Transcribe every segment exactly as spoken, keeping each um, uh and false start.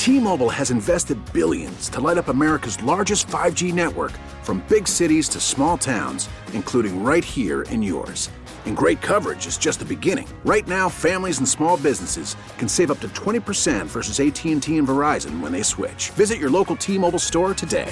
T-Mobile has invested billions to light up America's largest five G network, from big cities to small towns, including right here in yours. And great coverage is just the beginning. Right now, families and small businesses can save up to twenty percent versus A T and T and Verizon when they switch. Visit your local T-Mobile store today.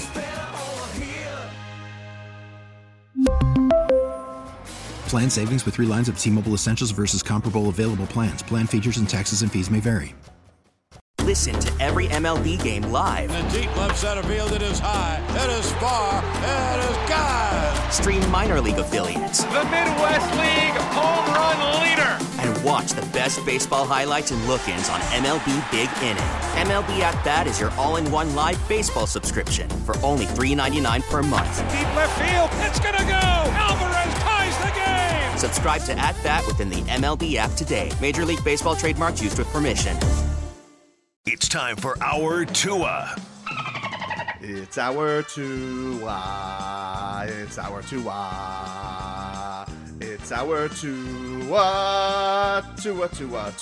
Plan savings with three lines of T-Mobile Essentials versus comparable available plans. Plan features and taxes and fees may vary. Listen to every M L B game live. In the deep left center field, it is high, it is far, it is gone. Stream minor league affiliates. The Midwest League home run leader. And watch the best baseball highlights and look-ins on M L B Big Inning. M L B At Bat is your all-in-one live baseball subscription for only three dollars and ninety-nine cents per month. Deep left field, it's gonna go. Alvarez ties the game. Subscribe to At Bat within the M L B app today. Major League Baseball trademarks used with permission. It's time for Our Tua. It's our Tua. It's our Tua. It's our Tua. Tua, Tua,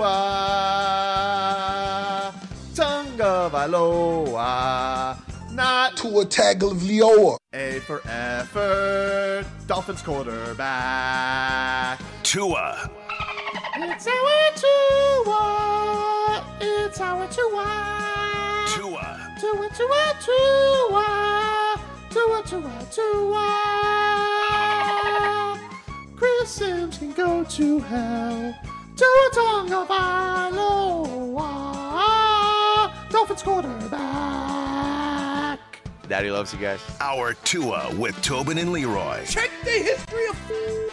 Tua. Tonga Valoa. Not Tua Tagovailoa. A for effort. Dolphins quarterback. Tua. It's our Tua. It's our Tua. Tua. Tua, Tua, Tua. Tua, Tua, Tua. Chris Sims can go to hell. Tua Tagovailoa. Dolphins quarterback. Daddy loves you guys. Our Tua with Tobin and Leroy. Check the history of food.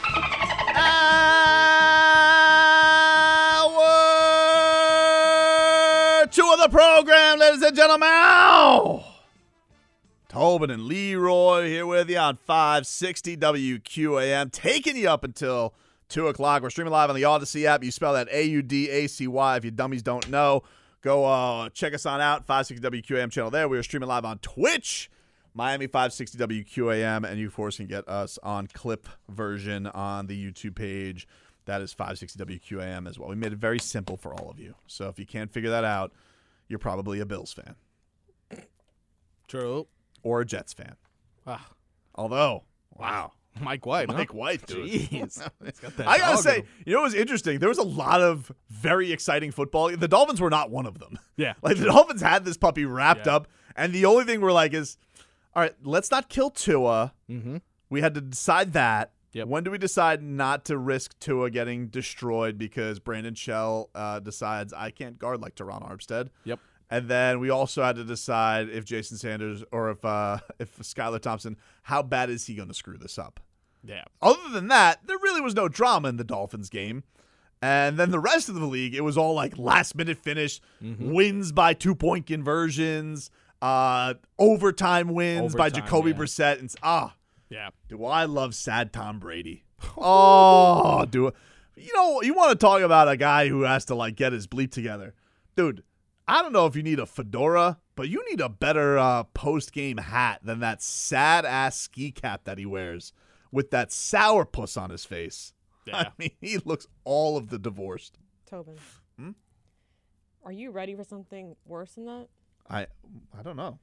Hour two of the program, ladies and gentlemen. Ow! Tobin and Leroy here with you on five sixty W Q A M, taking you up until two o'clock. We're streaming live on the Odyssey app. You spell that A U D A C Y if you dummies don't know. Go uh, check us on out, five sixty W Q A M channel there. We are streaming live on Twitch, Miami five sixty W Q A M, and you, of course, can get us on clip version on the YouTube page. That is five sixty W Q A M as well. We made it very simple for all of you. So if you can't figure that out, you're probably a Bills fan. True. Or a Jets fan. Wow. Although, wow. Mike White. Mike huh? White, dude. Jeez. got that I gotta dog say, in him. you know what was interesting? There was a lot of very exciting football. The Dolphins were not one of them. Yeah. Like, the Dolphins had this puppy wrapped Yeah. up, and the only thing we're like is, all right, let's not kill Tua. Mm-hmm. We had to decide that. Yep. When do we decide not to risk Tua getting destroyed because Brandon Shell uh, decides I can't guard like Teron Armstead? Yep. And then we also had to decide if Jason Sanders or if uh, if Skylar Thompson, how bad is he going to screw this up? Yeah. Other than that, there really was no drama in the Dolphins game. And then the rest of the league, it was all like last-minute finish, Mm-hmm. wins by two-point conversions, uh, overtime wins by Overtime, Jacoby yeah. Brissett. And ah, Yeah. do I love sad Tom Brady. Oh, do you know, you want to talk about a guy who has to like get his bleep together. Dude, I don't know if you need a fedora, but you need a better uh, post-game hat than that sad-ass ski cap that he wears with that sourpuss on his face. Yeah. I mean, he looks all of the divorced. Tobin, Hmm? are you ready for something worse than that? I I don't know.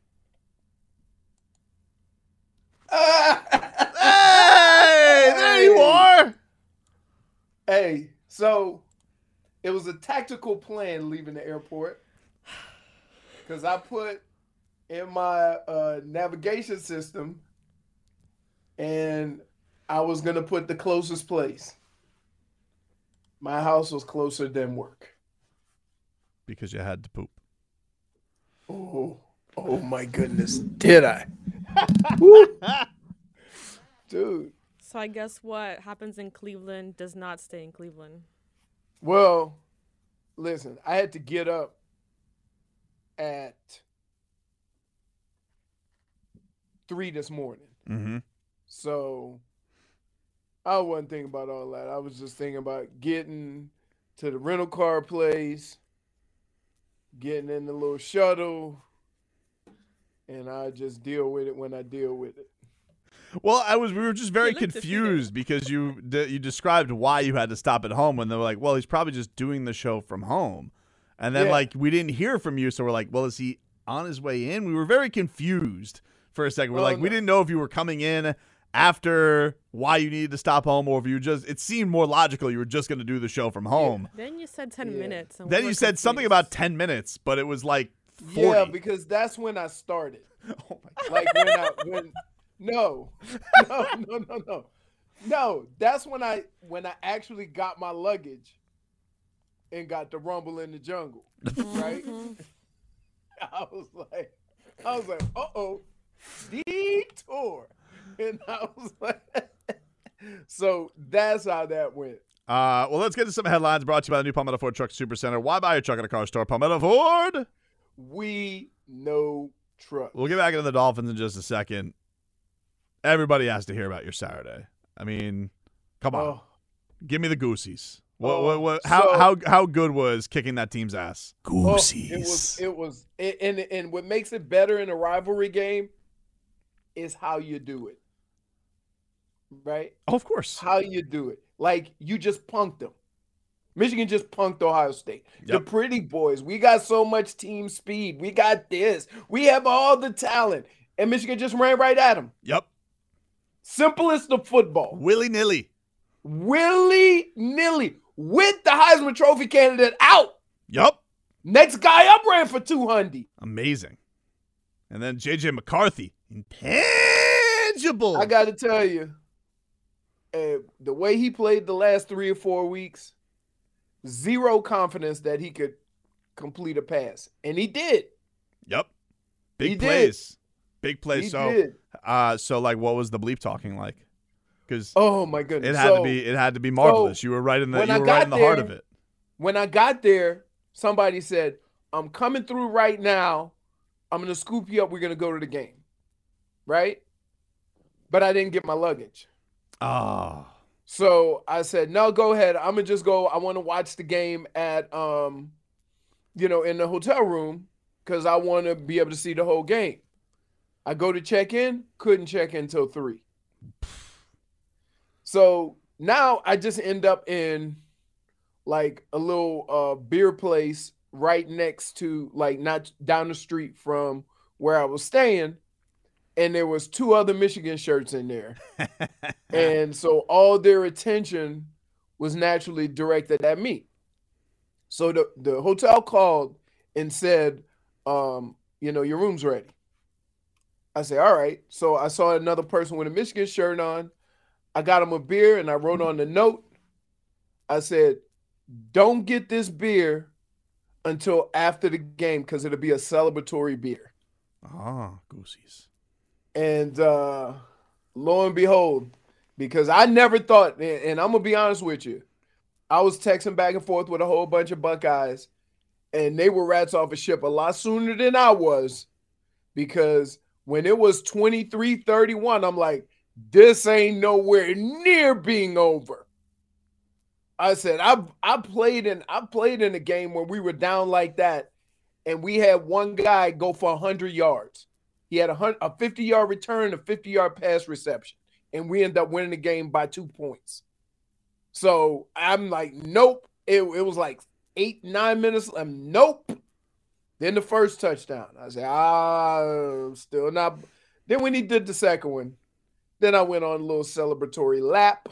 Hey, there you are. Hey, so it was a tactical plan leaving the airport because I put in my uh, navigation system and I was going to put the closest place. My house was closer than work. Because you had to poop. Oh, oh my goodness. Did I? Woo. Dude. So I guess what happens in Cleveland does not stay in Cleveland. Well, listen, I had to get up at three this morning. Mm-hmm. So I wasn't thinking about all that. I was just thinking about getting to the rental car place, getting in the little shuttle, and I just deal with it when I deal with it. Well, I was. We were just very He looked confused because you de- you described why you had to stop at home when they were like, "Well, he's probably just doing the show from home," And then, Yeah. like, we didn't hear from you, so we're like, well, is he on his way in? We were very confused for a second. We're Oh, like, no. we didn't know if you were coming in after why you needed to stop home, or if you just, it seemed more logical you were just going to do the show from home. Then you said ten Yeah. minutes. and we Then were you said something confused. about ten minutes, but it was like forty. Yeah, because that's when I started. Oh my God. Like when I when no, no, no, no, no, no. That's when I when I actually got my luggage and got to rumble in the jungle. Right? I was like, I was like, uh oh, detour, and I was like, so that's how that went. Uh, well, let's get to some headlines brought to you by the new Palmetto Ford Truck Super Center. Why buy a truck at a car store? Palmetto Ford. We know truck. We'll get back into the Dolphins in just a second. Everybody has to hear about your Saturday. I mean, come on. Oh. Give me the Goosies. What, Oh, what, what, how, so- how, how good was kicking that team's ass? Oh, it was it was it, and and what makes it better in a rivalry game is how you do it. Right? Oh, of course. How you do it. Like you just punked them. Michigan just punked Ohio State. The Yep. pretty boys. We got so much team speed. We got this. We have all the talent. And Michigan just ran right at them. Yep. Simple as the football. Willy-nilly. Willy-nilly. With the Heisman Trophy candidate out. Yep. Next guy up ran for two hundred. Amazing. And then J J McCarthy. Intangible. I got to tell you, uh, the way he played the last three or four weeks, zero confidence that he could complete a pass. And he did. Yep. Big He did. plays. Big plays. He so, did. uh, so like, what was the bleep talking like? Because Oh, my goodness. it had So, to be, it had to be marvelous. you were right in the, when you I were right got in the heart of there- it. When I got there, somebody said, I'm coming through right now. I'm going to scoop you up. We're going to go to the game. Right? But I didn't get my luggage. Oh. So I said, no, go ahead. I'm going to just go. I want to watch the game at, um, you know, in the hotel room because I want to be able to see the whole game. I go to check in, couldn't check in until three. So now I just end up in like a little uh, beer place right next to, like, not down the street from where I was staying. And there was two other Michigan shirts in there. And so all their attention was naturally directed at me. So the, the hotel called and said, um, you know, your room's ready. I said, all right. So I saw another person with a Michigan shirt on. I got him a beer and I wrote on the note. I said, don't get this beer until after the game because it'll be a celebratory beer. Ah, Goosies. And uh, lo and behold, because I never thought, and, and I'm going to be honest with you, I was texting back and forth with a whole bunch of Buckeyes, and they were rats off a ship a lot sooner than I was, because when it was twenty-three thirty-one, I'm like, this ain't nowhere near being over. I said, I I played in I played in a game where we were down like that, and we had one guy go for one hundred yards. He had a, a fifty-yard return, a fifty-yard pass reception, and we ended up winning the game by two points. So I'm like, nope. It, it was like eight, nine minutes. I'm nope. Then the first touchdown. I said, ah, still not. Then when he did the second one, then I went on a little celebratory lap.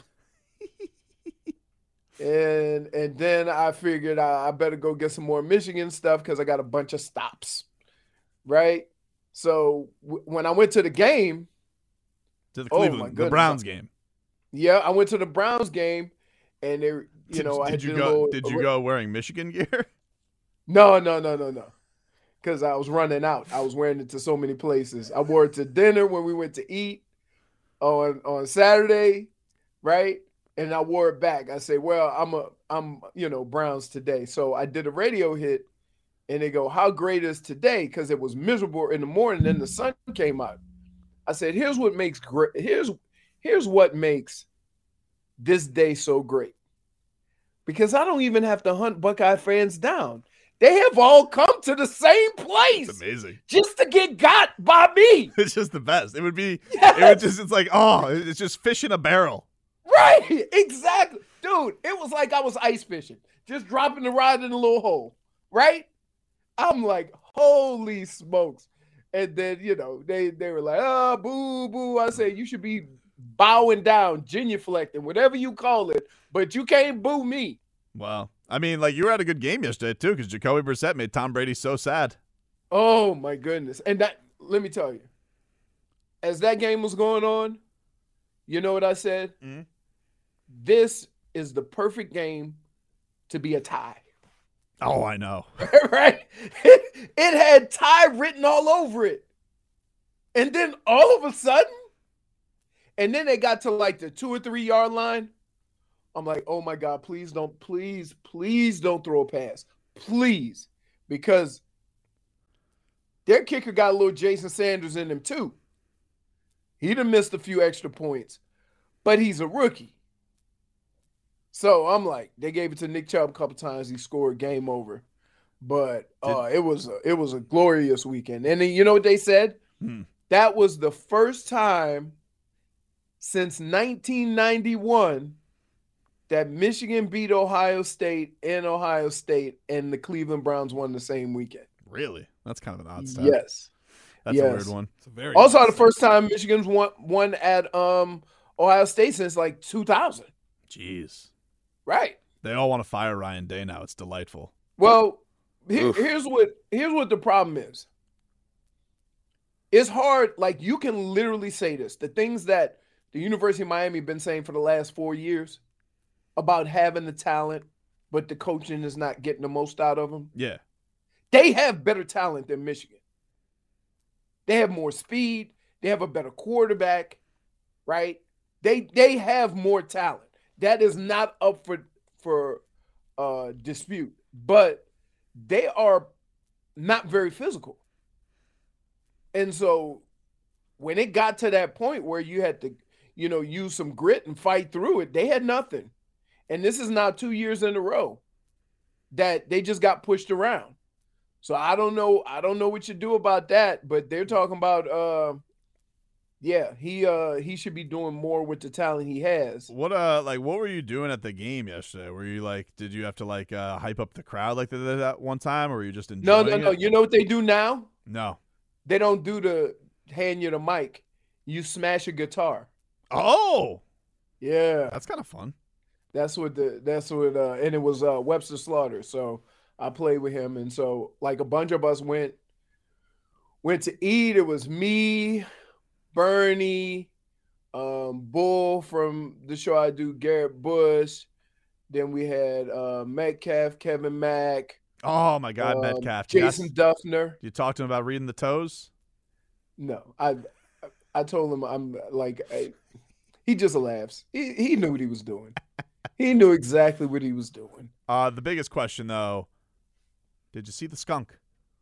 and and then I figured I, I better go get some more Michigan stuff because I got a bunch of stops. Right? So w- when I went to the game. To the Oh, my Cleveland, the goodness. Browns game. Yeah, I went to the Browns game, and they, you Did, know, I did had you did a go? little- Did you go wearing Michigan gear? No, no, no, no, no. Because I was running out. I was wearing it to so many places. I wore it to dinner when we went to eat on on Saturday, right? And I wore it back. I say, well, I'm a, I'm, you know, Browns today. So I did a radio hit, and they go, how great is today? Because it was miserable in the morning, then the sun came out. I said, here's what makes great. Here's here's what makes this day so great. Because I don't even have to hunt Buckeye fans down. They have all come to the same place. It's amazing. Just to get got by me. It's just the best. It would be. Yes. It would just. It's like, oh, it's just fish in a barrel. Right. Exactly. Dude, it was like I was ice fishing. Just dropping the rod in a little hole. right? I'm like, holy smokes. And then, you know, they, they were like, oh, boo, boo. I said, you should be bowing down, genuflecting, whatever you call it, but you can't boo me. Well, I mean, like, you were at a good game yesterday, too, because Jacoby Brissett made Tom Brady so sad. Oh, my goodness. And that, let me tell you, as that game was going on, you know what I said? Mm-hmm. This is the perfect game to be a tie. Oh, I know. Right? It, it had tie written all over it. And then all of a sudden, and then they got to like the two or three yard line. I'm like, oh my God, please don't, please, please don't throw a pass. Please. Because their kicker got a little Jason Sanders in him too. He'd have missed a few extra points, but he's a rookie. So I'm like, they gave it to Nick Chubb a couple times. He scored, game over. But uh, it was a, it was a glorious weekend. And then, you know what they said? Hmm. That was the first time since nineteen ninety-one that Michigan beat Ohio State in Ohio State and the Cleveland Browns won the same weekend. Really? That's kind of an odd stat. Yes. That's yes. a weird one. It's a very also, the first time Michigan's won, won at um, Ohio State since like two thousand. Jeez. Right. They all want to fire Ryan Day now. It's delightful. Well, here, here's what here's what the problem is. It's hard. Like, you can literally say this. The things that the University of Miami been saying for the last four years about having the talent, but the coaching is not getting the most out of them. Yeah. They have better talent than Michigan. They have more speed. They have a better quarterback, right? They they have more talent. That is not up for for uh, dispute. But they are not very physical. And so when it got to that point where you had to, you know, use some grit and fight through it, they had nothing. And this is now two years in a row that they just got pushed around. So I don't know. I don't know what you do about that, but they're talking about, uh, yeah, he uh, he should be doing more with the talent he has. What uh, like, what were you doing at the game yesterday? Were you like, did you have to like uh, hype up the crowd like they did that one time, or were you just enjoying No, no, no. it? You know what they do now? No. They don't do the hand you the mic. You smash a guitar. Oh, yeah, that's kind of fun. That's what the that's what uh, and it was uh, Webster Slaughter. So I played with him, and so like a bunch of us went went to eat. It was me, Bernie, um, Bull from the show I do, Garrett Bush. Then we had uh, Metcalf, Kevin Mack. Oh my God, um, Metcalf. Jason Yes. Duffner. You talked to him about reading the toes? No, I I told him I'm like I, he just laughs. He he knew what he was doing. He knew exactly what he was doing. Uh, the biggest question though, did you see the skunk?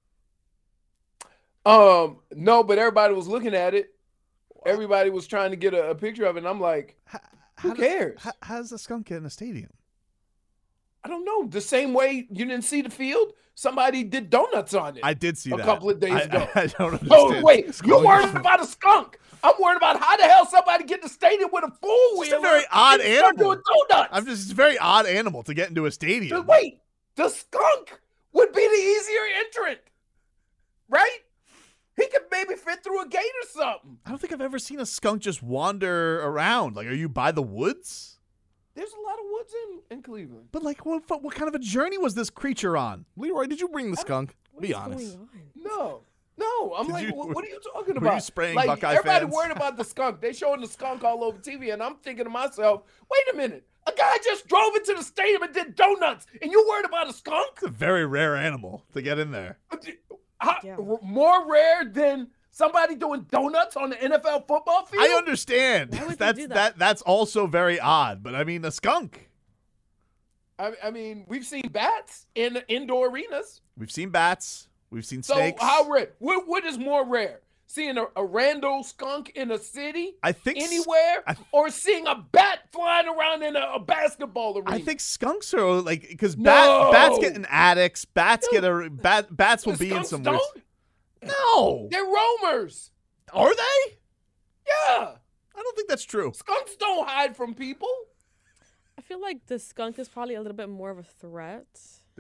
Um, no, but everybody was looking at it. Everybody was trying to get a, a picture of it, and I'm like, How, who how cares? Does, how, how does the skunk get in a stadium? I don't know. The same way you didn't see the field, somebody did donuts on it. I did see a that. couple of days I, ago. I, I don't understand. Oh, wait. You're worried about a skunk. I'm worried about how the hell somebody get to the stadium with a four wheel. It's a very odd animal. Doing donuts. I'm just it's a very odd animal to get into a stadium. But wait, the skunk would be the easier entrant, right? He could maybe fit through a gate or something. I don't think I've ever seen a skunk just wander around. Like, are you by the woods? There's a lot of woods in, in Cleveland. But like, what what kind of a journey was this creature on? Leroy, did you bring the skunk? What Be is honest. going on? No. No, I'm Did like, you- what, what are you talking were you about? spraying like, Buckeye everybody fans? worried about the skunk. They showing the skunk all over T V, and I'm thinking to myself, wait a minute. A guy just drove into the stadium and did donuts, and you worried about a skunk? It's a very rare animal to get in there. How, Yeah. More rare than somebody doing donuts on the N F L football field? I understand. Why would they That's do that? that? That's also very odd. But I mean, a skunk. I, I mean, we've seen bats in indoor arenas. We've seen bats. We've seen So snakes. how rare? What, what is more rare? Seeing a, a rando skunk in a city, I think s- anywhere, I- or seeing a bat flying around in a, a basketball arena? I think skunks are like because No. bat, bats get in attics. Bats No. get a bat. Bats will The be in skunks some. don't? Weird... No, They're roamers. are they? Yeah, I don't think that's true. skunks don't hide from people. I feel like the skunk is probably a little bit more of a threat.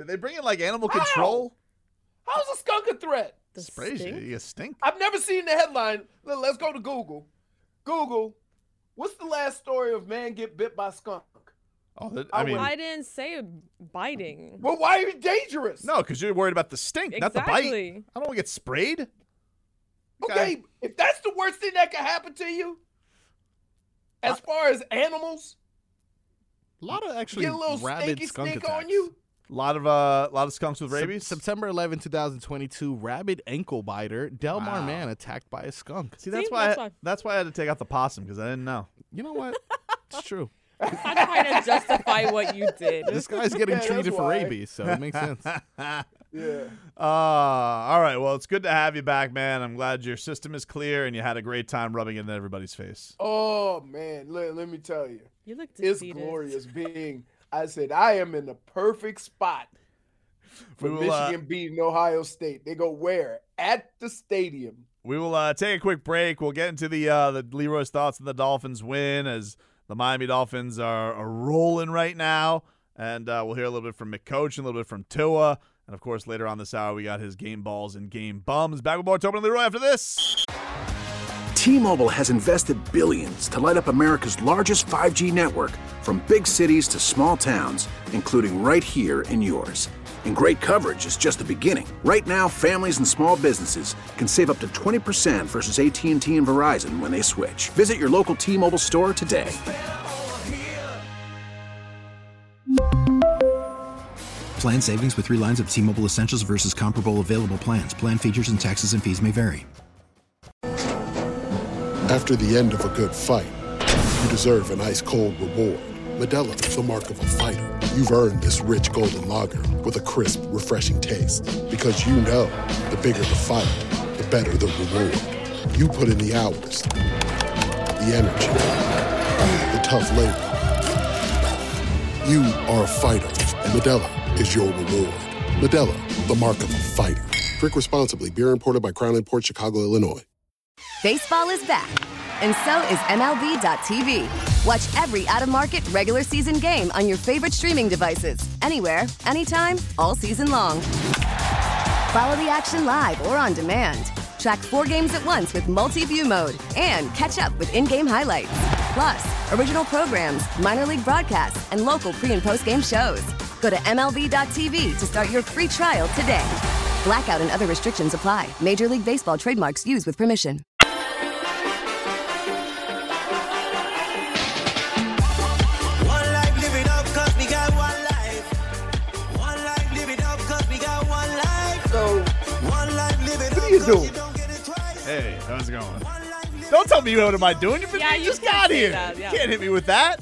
Did they bring in like animal control? How's a skunk a threat? The Sprays you. stink? You stink. I've never seen the headline. Let- Let's go to Google. Google, what's the last story of man get bit by skunk? Oh, that, I I mean, I didn't say biting. Well, why are you dangerous? no, because you're worried about the stink, not the bite. Exactly. I don't want to get sprayed. Okay, if that's the worst thing that can happen to you, as far as animals, A lot of actually get a little rabid stinky skunk stink attacks. on you. A lot of uh, a lot of skunks with Sep- rabies. September eleventh, twenty twenty-two, rabid ankle biter. Delmar Wow. man attacked by a skunk. See, that's See, why. that's I, why. that's why I had to take out the possum because I didn't know. You know what? It's true. I'm trying to justify what you did. This guy's getting Yeah, treated that's for why. rabies, so it makes sense. Yeah. Uh, all right. Well, it's good to have you back, man. I'm glad your system is clear and you had a great time rubbing it in everybody's face. Oh man, let, let me tell you, You look it's defeated. glorious being. I said I am in the perfect spot for We will, uh, Michigan beating Ohio State. They go where? At the stadium. We will uh, take a quick break. We'll get into the uh, the Leroy's thoughts on the Dolphins win as the Miami Dolphins are, are rolling right now, and uh, we'll hear a little bit from McCoach and a little bit from Tua, and of course later on this hour we got his game balls and game bums. Back with more Tobin and Leroy after this. T-Mobile has invested billions to light up America's largest five G network, from big cities to small towns, including right here in yours. And great coverage is just the beginning. Right now, families and small businesses can save up to twenty percent versus A T and T and Verizon when they switch. Visit your local T-Mobile store today. Plan savings with three lines of T-Mobile Essentials versus comparable available plans. Plan features and taxes and fees may vary. After the end of a good fight, you deserve an ice-cold reward. Modelo is the mark of a fighter. You've earned this rich golden lager with a crisp, refreshing taste. Because you know, the bigger the fight, the better the reward. You put in the hours, the energy, the tough labor. You are a fighter, and Modelo is your reward. Modelo, the mark of a fighter. Drink responsibly. Beer imported by Crown Imports, Chicago, Illinois. Baseball is back, and so is M L B dot T V. Watch every out-of-market regular season game on your favorite streaming devices, anywhere, anytime, all season long. Follow the action live or on demand. Track four games at once with multi-view mode and catch up with in-game highlights. Plus, original programs, minor league broadcasts, and local pre- and post-game shows. Go to M L B dot T V to start your free trial today. Blackout and other restrictions apply. Major League Baseball trademarks used with permission. Doing? Hey, how's it going? Don't tell me what am I doing. You Yeah, you just can't got say here. that, yeah. You can't hit me with that.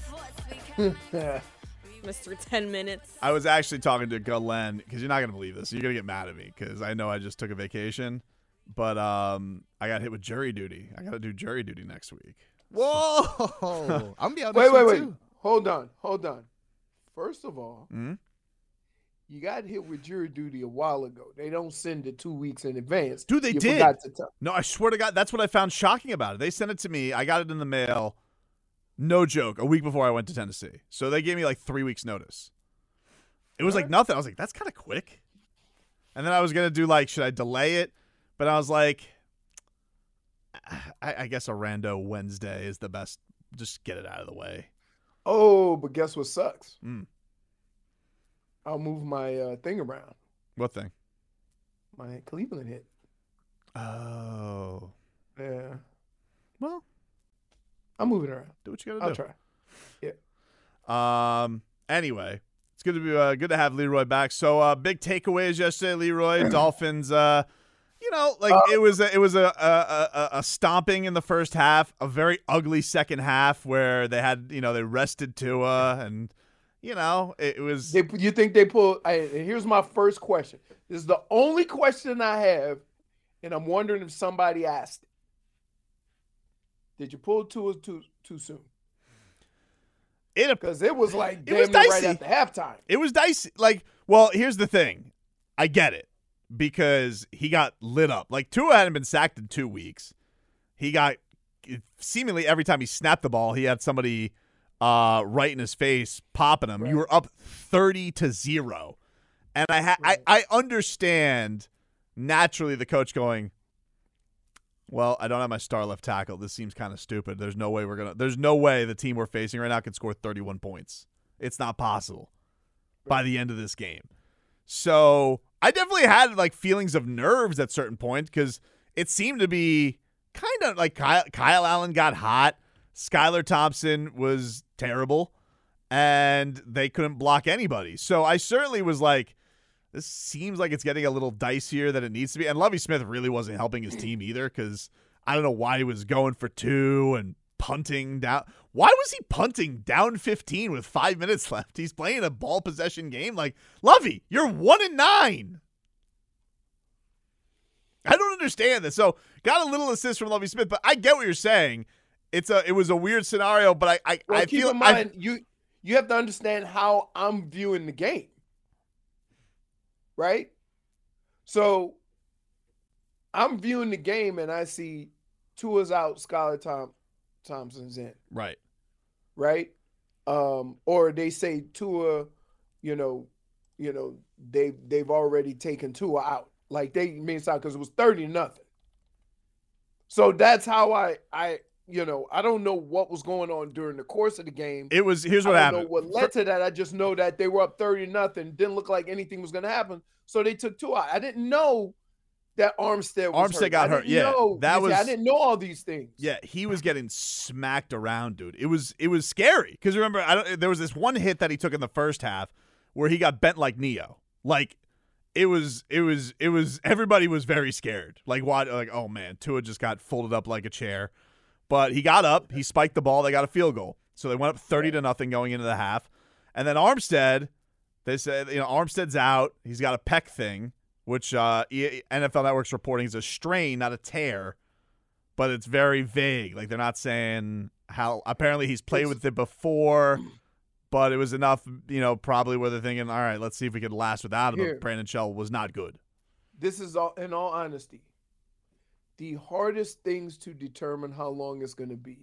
Mister ten minutes. I was actually talking to Glenn because you're not gonna believe this. You're gonna get mad at me because I know I just took a vacation, but um, I got hit with jury duty. I got to do jury duty next week. Whoa! I'm be out Wait, next wait, week, wait. too. Hold on, hold on. First of all, Mm-hmm. you got hit with jury duty a while ago. They don't send it two weeks in advance. Dude, they you did. Forgot to tell. No, I swear to God, that's what I found shocking about it. They sent it to me. I got it in the mail. No joke. A week before I went to Tennessee. So they gave me like three weeks notice. It was like nothing. I was like, that's kind of quick. And then I was going to do like, should I delay it? But I was like, I, I guess a rando Wednesday is the best. Just get it out of the way. Oh, but guess what sucks? Mm. I'll move my uh, thing around. What thing? My Cleveland hit. Oh. Yeah. Well, I'm moving around. do what you got to I'll do. try. Yeah. Um. Anyway, it's good to be uh, good to have Leroy back. So, uh, big takeaways yesterday, Leroy. Dolphins. Uh, you know, like Uh, it was a, it was a, a a a stomping in the first half, a very ugly second half where they had you know they rested Tua and you know it, it was. They, you think they pulled? I, and here's my first question. This is the only question I have, and I'm wondering if somebody asked it. Did you pull Tua too too soon? It Because it was like It damn was near dicey. right after halftime. It was dicey. Like, well, here's the thing. I get it because he got lit up. Like, Tua hadn't been sacked in two weeks. He got seemingly every time he snapped the ball, he had somebody uh, right in his face popping him. Right. You were up thirty to zero. And I, ha- I I understand naturally the coach going, well, I don't have my star left tackle. This seems kind of stupid. There's no way we're gonna. There's no way the team we're facing right now can score thirty-one points. It's not possible by the end of this game. So I definitely had like feelings of nerves at certain points because it seemed to be kind of like Kyle, Kyle Allen got hot. Skylar Thompson was terrible, and they couldn't block anybody. So I certainly was like, this seems like it's getting a little dicier than it needs to be. And Lovie Smith really wasn't helping his team either because I don't know why he was going for two and punting down. Why was he punting down fifteen with five minutes left? He's playing a ball possession game. Like, Lovie, you're one and nine. I don't understand this. So got a little assist from Lovie Smith, but I get what you're saying. It's a it was a weird scenario, but I I, well, I keep feel in mind I, you you have to understand how I'm viewing the game. Right? So I'm viewing the game and I see Tua's out, Skylar Tom, Thompson's in. Right. Right? Um, or they say Tua, you know, you know, they they've already taken Tua out. Like they means out because it was thirty nothing. So that's how I I you know, I don't know what was going on during the course of the game. It was here's what I happened. don't know what led For, to that. I just know that they were up thirty nothing. Didn't look like anything was going to happen. So they took two out. I didn't know that Armstead was Armstead hurt. got hurt. Yeah, know, that was. I didn't know all these things. Yeah, he was getting smacked around, dude. It was it was scary because remember, I don't. There was this one hit that he took in the first half where he got bent like Neo. Like it was it was it was everybody was very scared. Like what? Like oh man, Tua just got folded up like a chair. But he got up, he spiked the ball, they got a field goal. So they went up thirty to nothing going into the half. And then Armstead, they said, you know, Armstead's out. He's got a pec thing, which uh, N F L Network's reporting is a strain, not a tear. But it's very vague. Like they're not saying how apparently he's played with it before, but it was enough, you know, probably where they're thinking, all right, let's see if we can last without him. Here. Brandon Shell was not good. This is all in all honesty. The hardest things to determine how long it's going to be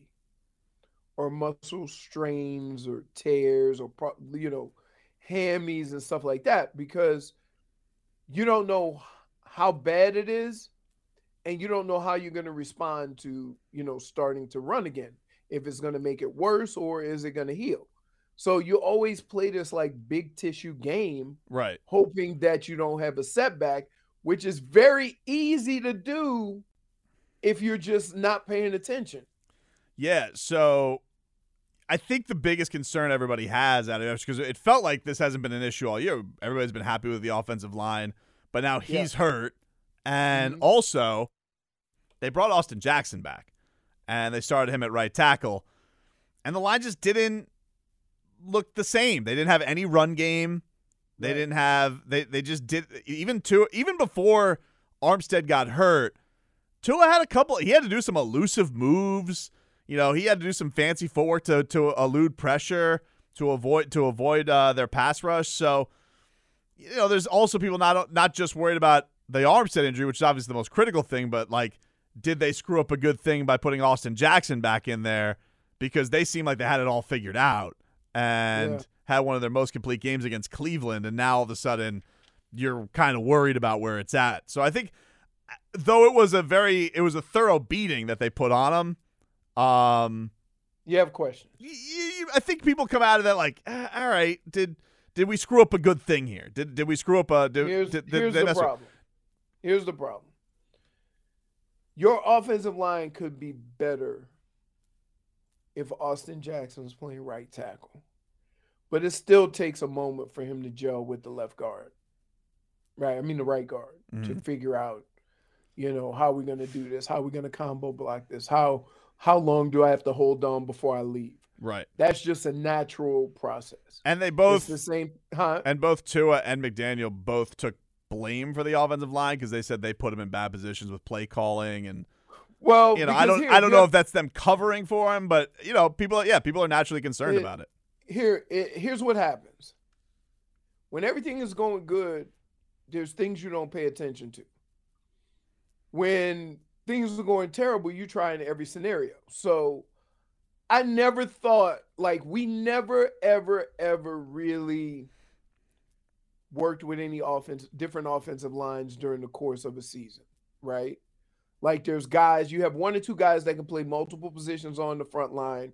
are muscle strains or tears or, you know, hammies and stuff like that because you don't know how bad it is and you don't know how you're going to respond to, you know, starting to run again. If it's going to make it worse or is it going to heal? So you always play this like big tissue game, right? Hoping that you don't have a setback, which is very easy to do if you're just not paying attention. Yeah, so I think the biggest concern everybody has out of it, because it felt like this hasn't been an issue all year. Everybody's been happy with the offensive line, but now he's yeah. hurt. And mm-hmm. also, they brought Austin Jackson back, and they started him at right tackle. And the line just didn't look the same. They didn't have any run game. They right. didn't have – they they just did – even to even before Armstead got hurt, Tua had a couple – he had to do some elusive moves. You know, he had to do some fancy footwork to to elude pressure, to avoid to avoid uh, their pass rush. So, you know, there's also people not not just worried about the Armstead injury, which is obviously the most critical thing, but, like, did they screw up a good thing by putting Austin Jackson back in there? Because they seemed like they had it all figured out and yeah. had one of their most complete games against Cleveland, and now all of a sudden you're kind of worried about where it's at. So I think – though it was a very, it was a thorough beating that they put on him. Um, you have questions. You, you, I think people come out of that like, eh, all right, did did we screw up a good thing here? Did did we screw up a? Did, here's did, here's did the problem. Up? Here's the problem. Your offensive line could be better if Austin Jackson was playing right tackle, but it still takes a moment for him to gel with the left guard. Right, I mean the right guard mm-hmm. to figure out, you know, how we're going to do this, how we're going to combo block this, how how long do I have to hold on before I leave? Right. That's just a natural process. And they both it's the same, huh? And both Tua and McDaniel both took blame for the offensive line because they said they put him in bad positions with play calling and. Well, you know, I don't here, I don't know if that's them covering for him, but you know, people yeah, people are naturally concerned it, about it. Here, it, here's what happens. When everything is going good, there's things you don't pay attention to. When things are going terrible, you try in every scenario. So I never thought, like, we never, ever, ever really worked with any offense, different offensive lines during the course of a season, right? Like there's guys, you have one or two guys that can play multiple positions on the front line.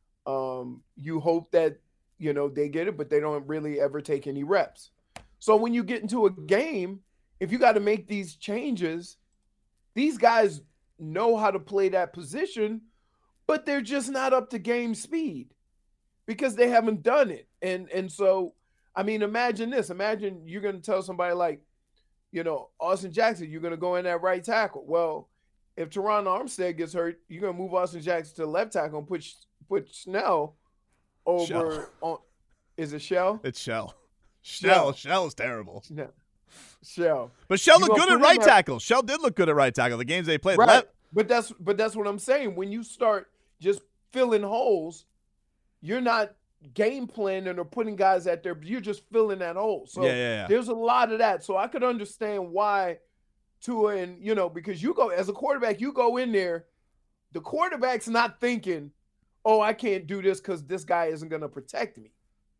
Um, you hope that, you know, they get it, but they don't really ever take any reps. So when you get into a game, if you got to make these changes, these guys know how to play that position, but they're just not up to game speed because they haven't done it. And and so, I mean, imagine this. Imagine you're going to tell somebody like, you know, Austin Jackson, you're going to go in at right tackle. Well, if Teron Armstead gets hurt, you're going to move Austin Jackson to left tackle and put, put Snell over Shell. on – is it Shell? It's Shell. Shell. Shell is terrible. No. Shell. But Shell You looked gonna good at put him right at- tackle. Shell did look good at right tackle. The games they played. Right. Left- But that's but that's what I'm saying. When you start just filling holes, you're not game planning or putting guys at there, but you're just filling that hole. So Yeah, yeah, yeah. there's a lot of that. So I could understand why Tua and, you know, because you go as a quarterback, you go in there, the quarterback's not thinking, oh, I can't do this because this guy isn't going to protect me.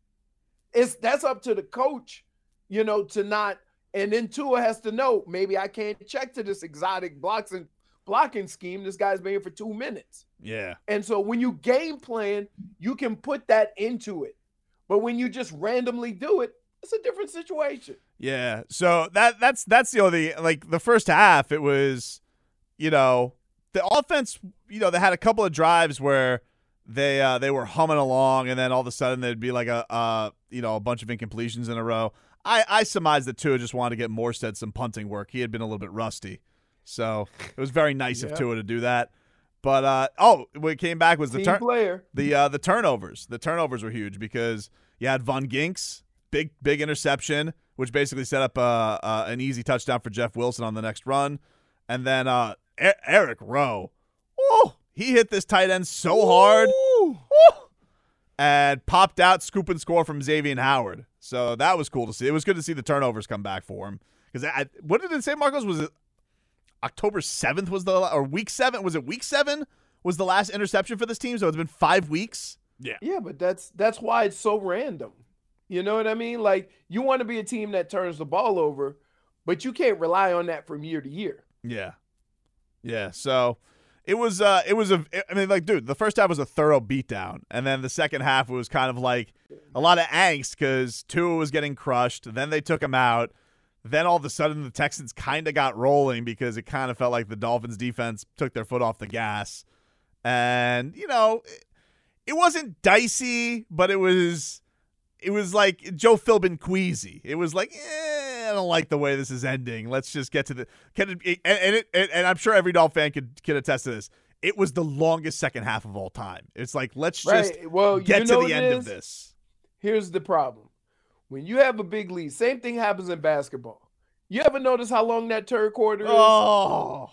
It's that's up to the coach, you know, to not, and then Tua has to know, maybe I can't check to this exotic blocks and blocking scheme. This guy's been here for two minutes. Yeah. And so when you game plan, you can put that into it. But when you just randomly do it, it's a different situation. Yeah. So that that's that's the only, like, the first half, it was, you know, the offense, you know, they had a couple of drives where they uh, they were humming along, and then all of a sudden there'd be like a uh, you know, a bunch of incompletions in a row. I, I surmised that Tua just wanted to get Morstead some punting work. He had been a little bit rusty. So it was very nice Yeah. of Tua to do that. But, uh, oh, what came back was the Team turn player. the uh, the turnovers. The turnovers were huge because you had Von Ginks, big big interception, which basically set up uh, uh, an easy touchdown for Jeff Wilson on the next run. And then uh, E- Eric Rowe, oh, he hit this tight end so hard. Woo! And popped out, scoop and score from Xavier Howard. So that was cool to see. It was good to see the turnovers come back for him. Because what did it say, Marcos? Was it October seventh was the or week seven? Was it week seven? Was the last interception for this team? So it's been five weeks. Yeah. Yeah, but that's that's why it's so random. You know what I mean? Like, you want to be a team that turns the ball over, but you can't rely on that from year to year. Yeah. Yeah. So it was uh it was a I mean, like, dude, the first half was a thorough beatdown. And then the second half was kind of like a lot of angst because Tua was getting crushed. Then they took him out. Then all of a sudden the Texans kind of got rolling because it kind of felt like the Dolphins defense took their foot off the gas. And, you know, it, it wasn't dicey, but it was it was like Joe Philbin queasy. It was like, eh, I don't like the way this is ending. Let's just get to the can it, and and, it, and and I'm sure every Dolphin fan could can attest to this. It was the longest second half of all time. It's like, let's just Right. Well, get you to know the what end it of is? this. Here's the problem. When you have a big lead, same thing happens in basketball. You ever notice how long that third quarter is? Oh.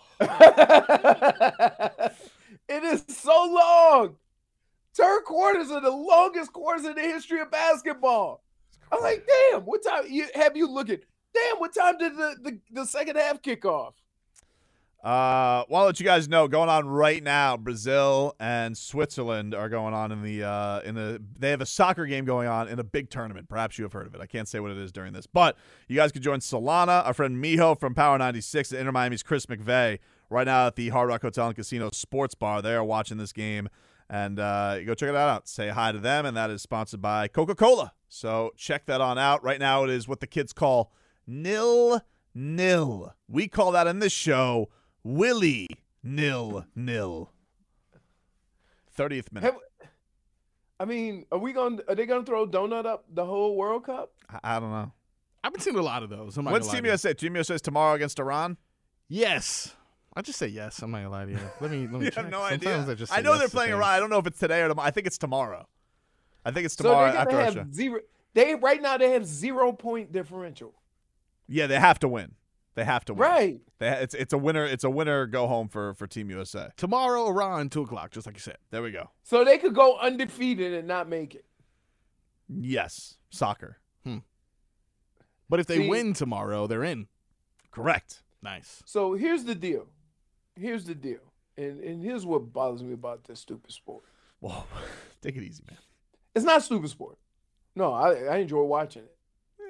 It is so long. Third quarters are the longest quarters in the history of basketball. I'm like, damn, what time you have you looking? Damn, what time did the, the, the second half kick off? Uh, well, I'll let you guys know, going on right now, Brazil and Switzerland are going on in the uh, in the they have a soccer game going on in a big tournament. Perhaps you have heard of it. I can't say what it is during this, but you guys could join Solana, our friend Miho from Power ninety-six, and Inter Miami's Chris McVeigh right now at the Hard Rock Hotel and Casino Sports Bar. They are watching this game, and uh, go check it out. Say hi to them, and that is sponsored by Coca-Cola. So check that on out. Right now, it is what the kids call nil nil. We call that in this show Willie nil nil. thirtieth minute. Have, I mean, are we going? Are they going to throw donut up the whole World Cup? I, I don't know. I've been seeing a lot of those. I'm not When's gonna lie Team to you. U S A? Team U S A is tomorrow against Iran? Yes. I just say yes. I'm not gonna lie to you. Let me let me You check. have no Sometimes idea. I, just I say know yes they're to playing things. Iran. I don't know if it's today or tomorrow. I think it's tomorrow. I think it's So tomorrow they're after gonna our show. have zero. They right now they have zero point differential. Yeah, they have to win. They have to win. Right. They, it's it's a winner. It's a winner go home for for Team U S A. Tomorrow, Iran, two o'clock, just like you said. There we go. So they could go undefeated and not make it. Yes, soccer. Hmm. But if they See- win tomorrow, they're in. Correct. Nice. So here's the deal. Here's the deal. And and here's what bothers me about this stupid sport. Whoa, take it easy, man. It's not stupid sport. No, I, I enjoy watching it.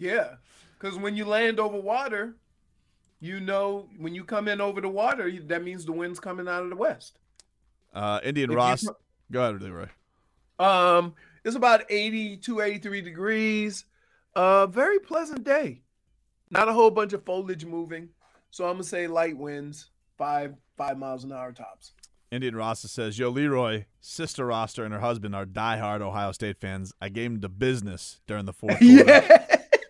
Yeah, because when you land over water, you know when you come in over the water, that means the wind's coming out of the west. Uh, Indian If Ross, you- go ahead, Leroy. Um, it's about eighty-two, eighty-three degrees. Uh, very pleasant day. Not a whole bunch of foliage moving, so I'm gonna say light winds, five five miles an hour tops. Indian Ross says, "Yo, Leroy, sister Roster and her husband are diehard Ohio State fans. I gave them the business during the fourth quarter." Yeah.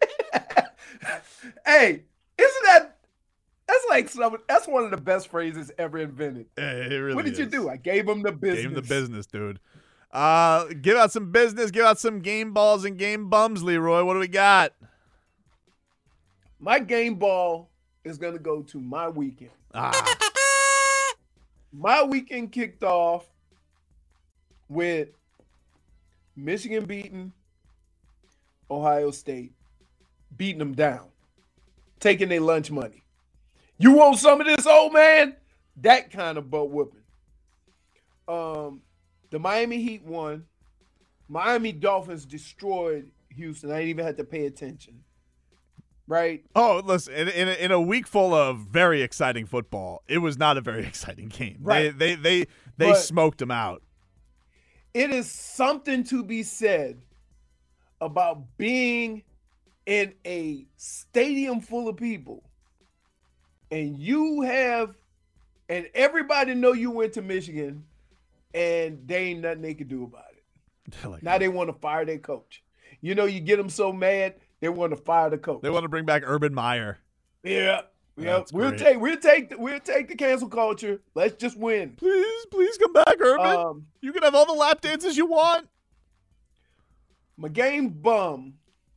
Hey, isn't that that's like some that's one of the best phrases ever invented. It really What did you is. do? I gave him the business. Gave him the business, dude. Uh, give out some business. Give out some game balls and game bums, Leroy. What do we got? My game ball is gonna go to my weekend. Ah. My weekend kicked off with Michigan beating Ohio State, beating them down, taking their lunch money. You want some of this, old man? That kind of butt whooping. Um, the Miami Heat won. Miami Dolphins destroyed Houston. I didn't even have to pay attention. Right? Oh, listen, in, in, a, in a week full of very exciting football, it was not a very exciting game. Right. They they they, they But- smoked them out. It is something to be said about being in a stadium full of people and you have and everybody know you went to Michigan and they ain't nothing they can do about it. Like, Now they want to fire their coach. You know, you get them so mad they want to fire the coach. they want to bring back Urban Meyer. Yeah. Yeah, That's we'll great. take we'll take the, we'll take the cancel culture. Let's just win. Please, please come back, Urban. Um, you can have all the lap dances you want. My game bum.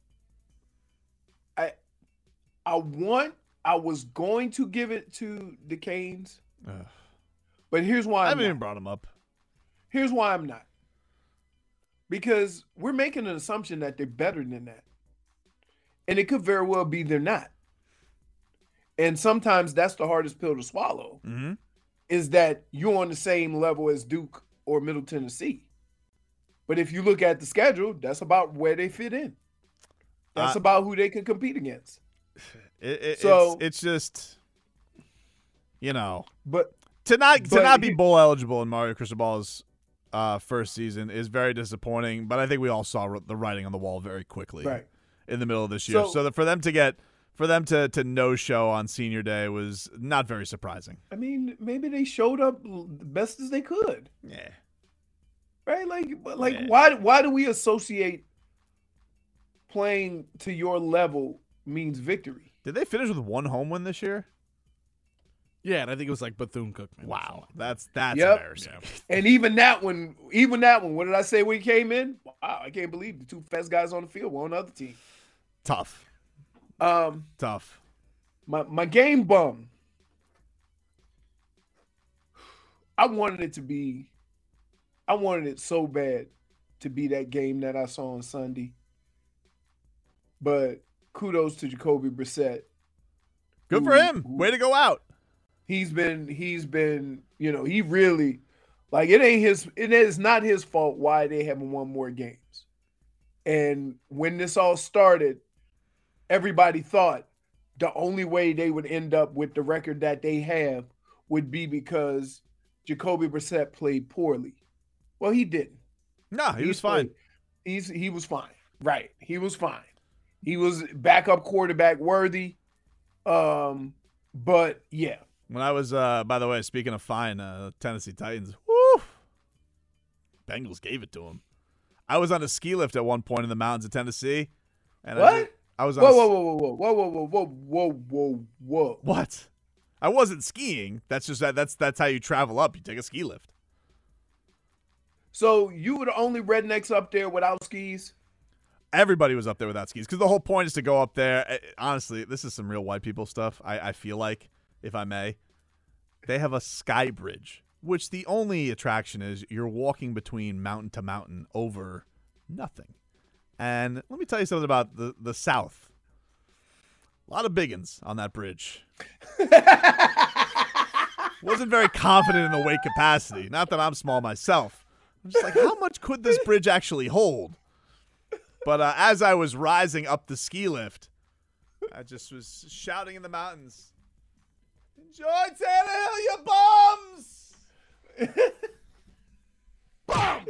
I I want I was going to give it to the Canes, Ugh. but here's why I I'm haven't not. even brought him up. Here's why I'm not. Because we're making an assumption that they're better than that. And it could very well be they're not. And sometimes that's the hardest pill to swallow, Mm-hmm. is that you're on the same level as Duke or Middle Tennessee. But if you look at the schedule, that's about where they fit in. That's Uh, about who they can compete against. It, it, So- it's, it's just, you know, But to not to But not be he- bowl eligible in Mario Cristobal's uh, first season is very disappointing. But I think we all saw the writing on the wall very quickly Right. in the middle of this year. So- So, that for them to get for them to to no show on senior day was not very surprising. I mean, maybe they showed up l- the best as they could. Yeah. Right? Like, but like, Yeah. why? Why do we associate playing to your level means victory? Did they finish with one home win this year? Yeah, and I think it was like Bethune-Cookman. Wow, that's that's Yep. embarrassing. And even that one, even that one, what did I say when he came in? Wow, I can't believe the two best guys on the field were on the other team. Tough, Um, tough. my my game bum. I wanted it to be, I wanted it so bad to be that game that I saw on Sunday. But kudos to Jacoby Brissett. Good for who- him. who- Way to go out. He's been, he's been, you know, he really, like, it ain't his, it is not his fault why they haven't won more games. And when this all started, everybody thought the only way they would end up with the record that they have would be because Jacoby Brissett played poorly. Well, he didn't. No, he was fine. played- He's he was fine. Right. He was fine. He was backup quarterback worthy. Um, but yeah. When I was, uh, by the way, speaking of fine, uh, Tennessee Titans, woo, Bengals gave it to him. I was on a ski lift at one point in the mountains of Tennessee. And I, What? did- I was on Whoa, a s- whoa, whoa, whoa, whoa, whoa, whoa, whoa, whoa, whoa, whoa. What? I wasn't skiing. That's just that. That's that's how you travel up. You take a ski lift. So you were the only rednecks up there without skis? Everybody was up there without skis because the whole point is to go up there. Eh, Honestly, this is some real white people stuff. I, I feel like, if I may, they have a sky bridge, which the only attraction is you're walking between mountain to mountain over nothing. And let me tell you something about the, the South. A lot of biggins on that bridge. Wasn't very confident in the weight capacity. Not that I'm small myself. I'm just like, how much could this bridge actually hold? But uh, as I was rising up the ski lift, I just was shouting in the mountains, "Enjoy Tannehill, you bums!" Bum!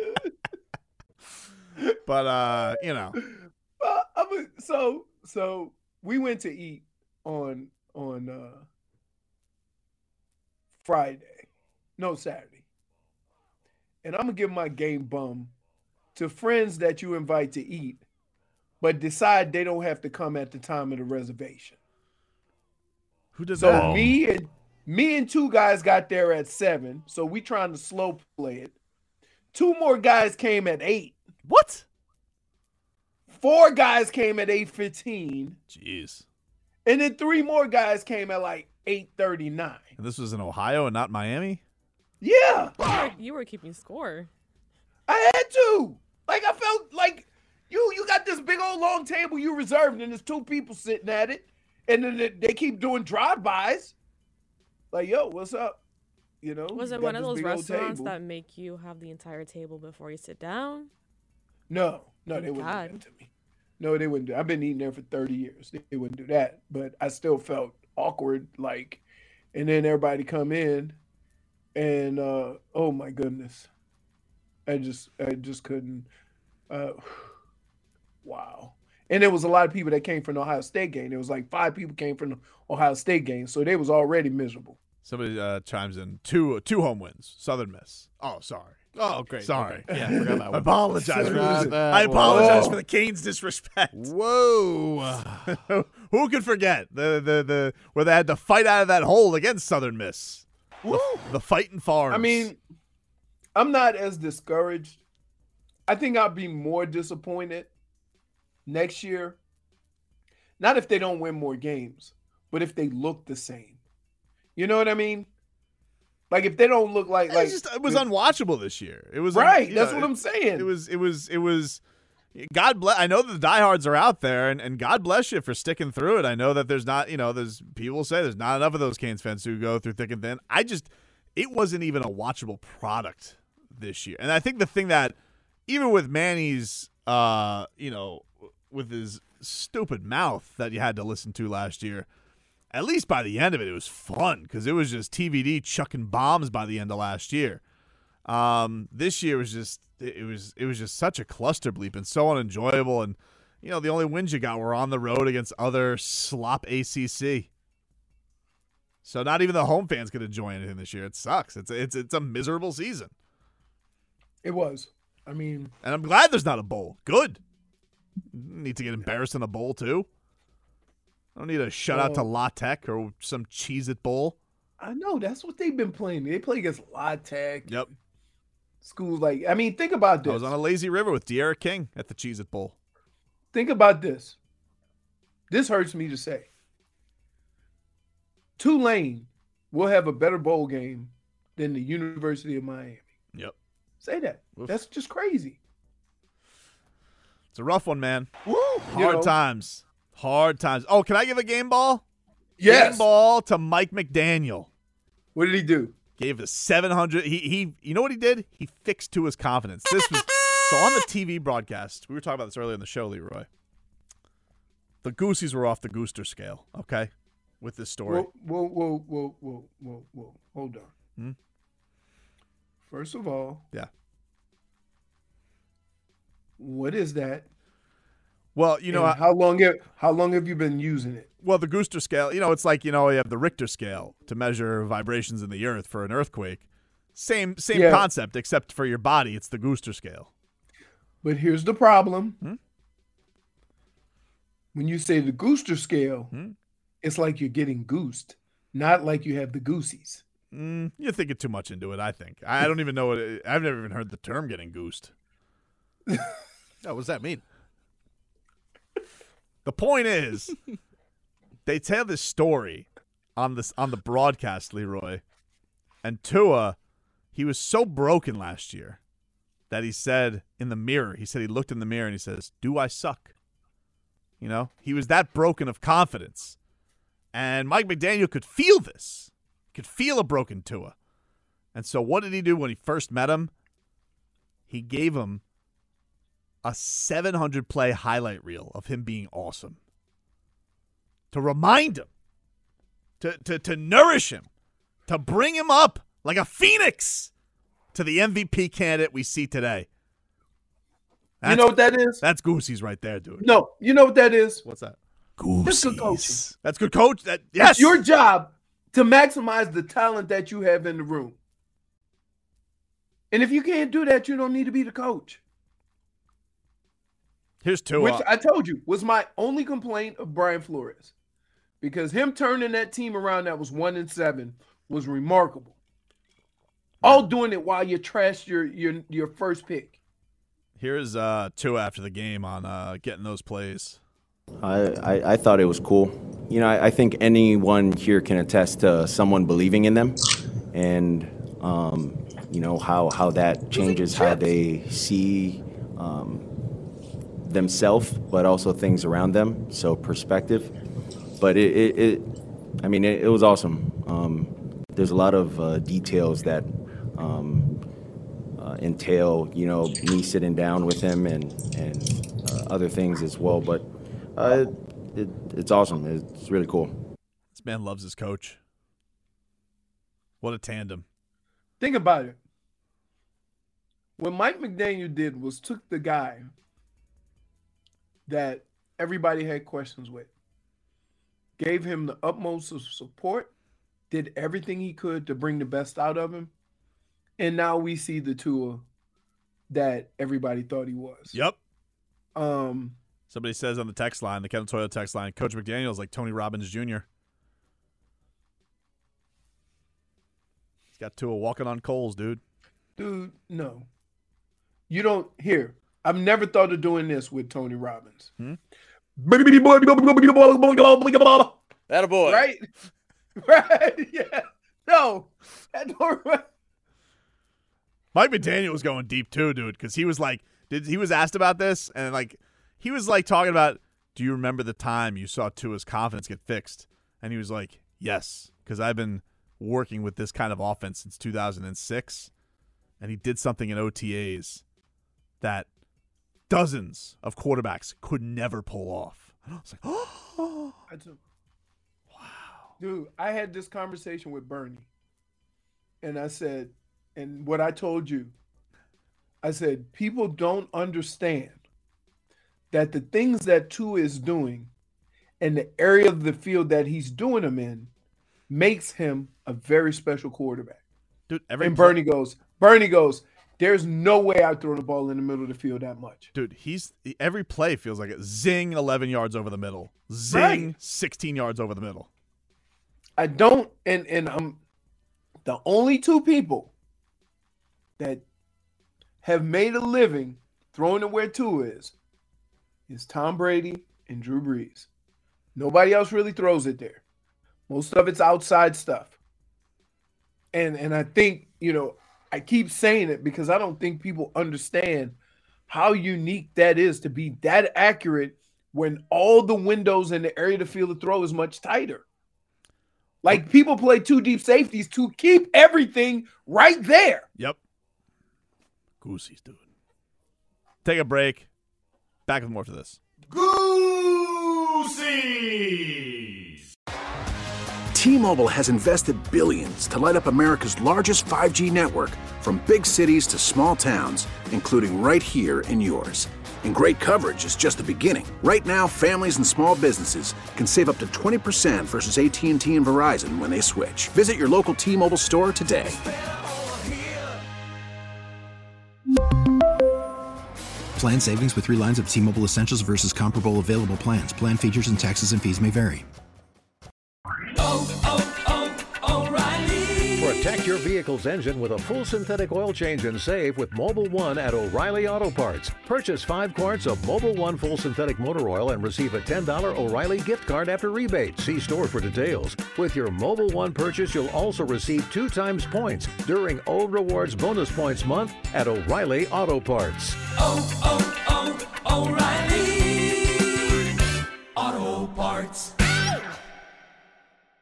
But, uh, you know. Uh, I mean, so, so we went to eat on, on uh, Friday. No, Saturday. And I'm going to give my game bum to friends that you invite to eat, but decide they don't have to come at the time of the reservation. Who does so that? So me and me and two guys got there at seven, so we trying to slow play it. Two more guys came at eight. What? Four guys came at eight fifteen. Jeez. And then three more guys came at like eight thirty-nine. And this was in Ohio and not Miami? Yeah. You were, you were keeping score. I had to. Like, I felt like you you got this big old long table you reserved, and there's two people sitting at it, and then they, they keep doing drive-bys. Like, yo, what's up? You know? Was it one of those restaurants that make you have the entire table before you sit down? No. No, Thank they wouldn't God. do that to me. No, they wouldn't do. I've been eating there for thirty years. They, they wouldn't do that. But I still felt awkward, like, and then everybody come in, and uh, oh my goodness, I just, I just couldn't. Uh, wow. And there was a lot of people that came from the Ohio State game. There was like five people came from the Ohio State game, so they was already miserable. Somebody uh, chimes in. Two two home wins. Southern Miss. Oh, sorry. Oh, great. Sorry. Okay. Yeah, I forgot that I one. apologize. For Forgot losing. that I one. apologize Whoa. for the Canes' disrespect. Whoa. Who could forget the, the the where they had to fight out of that hole against Southern Miss? The, the fighting Farms. I mean, I'm not as discouraged. I think I'll be more disappointed next year. Not if they don't win more games, but if they look the same. You know what I mean? Like if they don't look like it like was just it was unwatchable this year. It was right. you That's know, what I'm saying. It was it was it was. God bless. I know that the diehards are out there, and, and God bless you for sticking through it. I know that there's not, you know, there's people say there's not enough of those Canes fans who go through thick and thin. I just, it wasn't even a watchable product this year. And I think the thing that, even with Manny's, uh, you know, with his stupid mouth that you had to listen to last year, at least by the end of it, it was fun because it was just T V D chucking bombs by the end of last year. Um, this year was just it was it was just such a cluster bleep and so unenjoyable. And you know the only wins you got were on the road against other slop A C C. So not even the home fans could enjoy anything this year. It sucks. It's it's it's a miserable season. It was. I mean, and I'm glad there's not a bowl. Good. Need to get embarrassed in a bowl too. I don't need a shutout to La Tech or some Cheez-It bowl. I know that's what they've been playing. They play against La Tech. Yep. Schools like, I mean, think about this. I was on a lazy river with De'Ara King at the Cheez-It Bowl. Think about this. This hurts me to say. Tulane will have a better bowl game than the University of Miami. Yep. Say that. Oof. That's just crazy. It's a rough one, man. Woo! Hard You know? times. Hard times. Oh, can I give a game ball? Yes. Game ball to Mike McDaniel. What did he do? Gave a seven hundred. He he. You know what he did? He fixed Tua's confidence. This was so on the T V broadcast. We were talking about this earlier in the show, Leroy. The Goosies were off the Gooster scale. Okay, with this story. Whoa, whoa, whoa, whoa, whoa, whoa, whoa. Hold on. Hmm? First of all, yeah. What is that? Well, you know, And how long have how long have you been using it? Well, the Gooster scale, you know, it's like, you know, you have the Richter scale to measure vibrations in the earth for an earthquake. Same same Yeah. concept, except for your body, it's the Gooster scale. But here's the problem. Hmm? When you say the Gooster scale, Hmm? it's like you're getting goosed, not like you have the goosies. Mm, you're thinking too much into it, I think. I don't even know what it, I've never even heard the term getting goosed. Oh, what does that mean? The point is, they tell this story on this on the broadcast, Leroy, and Tua, he was so broken last year that he said in the mirror, he said he looked in the mirror and he says, "Do I suck?" You know, he was that broken of confidence, and Mike McDaniel could feel this, could feel a broken Tua, and so what did he do when he first met him? He gave him a seven hundred play highlight reel of him being awesome. To remind him, to, to, to nourish him, to bring him up like a phoenix to the M V P candidate we see today. That's, you know what that is? That's Goosey's right there, dude. No, you know what that is? What's that? That's good coaching. That's good coach. That, yes. It's your job to maximize the talent that you have in the room. And if you can't do that, you don't need to be the coach. Here's two. Which I told you was my only complaint of Brian Flores. Because him turning that team around that was one and seven was remarkable. All doing it while you trashed your your your first pick. Here's uh, two after the game on uh, getting those plays. I, I, I thought it was cool. You know, I, I think anyone here can attest to someone believing in them, and um, you know how how that changes how they see um, themselves, but also things around them. So perspective. But it, it, it I mean, it, it was awesome. Um, there's a lot of uh, details that um, uh, entail, you know, me sitting down with him and and uh, other things as well. But uh, it, it's awesome. It's really cool. This man loves his coach. What a tandem. Think about it. What Mike McDaniel did was took the guy that everybody had questions with, gave him the utmost of support, did everything he could to bring the best out of him, and now we see the Tua that everybody thought he was. Yep. Um, Somebody says on the text line, the Kevin Toyota text line, Coach McDaniel is like Tony Robbins Junior He's got Tua walking on coals, dude. Dude, no. You don't, here, I've never thought of doing this with Tony Robbins. Hmm? That a boy. Right? Right? Yeah. No. That don't, Mike McDaniel was going deep too, dude, because he was like, did he was asked about this, and like he was like talking about, do you remember the time you saw Tua's confidence get fixed? And he was like, yes, because I've been working with this kind of offense since two thousand six, and he did something in O T As that dozens of quarterbacks could never pull off. And I was like, oh. I took, wow. Dude, I had this conversation with Bernie, and I said, and what I told you, I said, people don't understand that the things that Tua is doing and the area of the field that he's doing them in makes him a very special quarterback. Dude, every and Bernie goes, Bernie goes, there's no way I throw the ball in the middle of the field that much. Dude, he's every play feels like it. Zing, eleven yards over the middle. Zing, right. sixteen yards over the middle. I don't, and and I'm the only two people that have made a living throwing it where Tua is, is Tom Brady and Drew Brees. Nobody else really throws it there. Most of it's outside stuff. And and I think, you know, I keep saying it because I don't think people understand how unique that is to be that accurate when all the windows in the area of the field of throw is much tighter. Like people play two deep safeties to keep everything right there. Yep. Goosey's, dude. Take a break. Back with more after this. Goosey's! T-Mobile has invested billions to light up America's largest five G network, from big cities to small towns, including right here in yours. And great coverage is just the beginning. Right now, families and small businesses can save up to twenty percent versus A T and T and Verizon when they switch. Visit your local T-Mobile store today. Plan savings with three lines of T-Mobile Essentials versus comparable available plans. Plan features and taxes and fees may vary. Oh, oh, oh, O'Reilly. Protect your vehicle's engine with a full synthetic oil change and save with Mobil one at O'Reilly Auto Parts. Purchase five quarts of Mobil one full synthetic motor oil and receive a ten dollars O'Reilly gift card after rebate. See store for details. With your Mobil one purchase, you'll also receive two times points during O Rewards Bonus Points Month at O'Reilly Auto Parts. Oh, oh, oh, O'Reilly Auto Parts.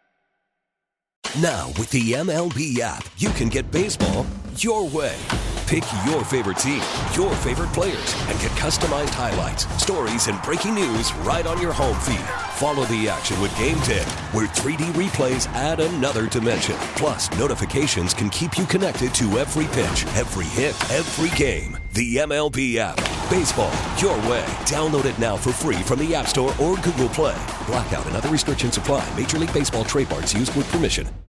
Now, with the M L B app, you can get baseball your way. Pick your favorite team, your favorite players, and get customized highlights, stories, and breaking news right on your home feed. Follow the action with Game ten, where three D replays add another dimension. Plus, notifications can keep you connected to every pitch, every hit, every game. The M L B app. Baseball, your way. Download it now for free from the App Store or Google Play. Blackout and other restrictions apply. Major League Baseball trademarks used with permission.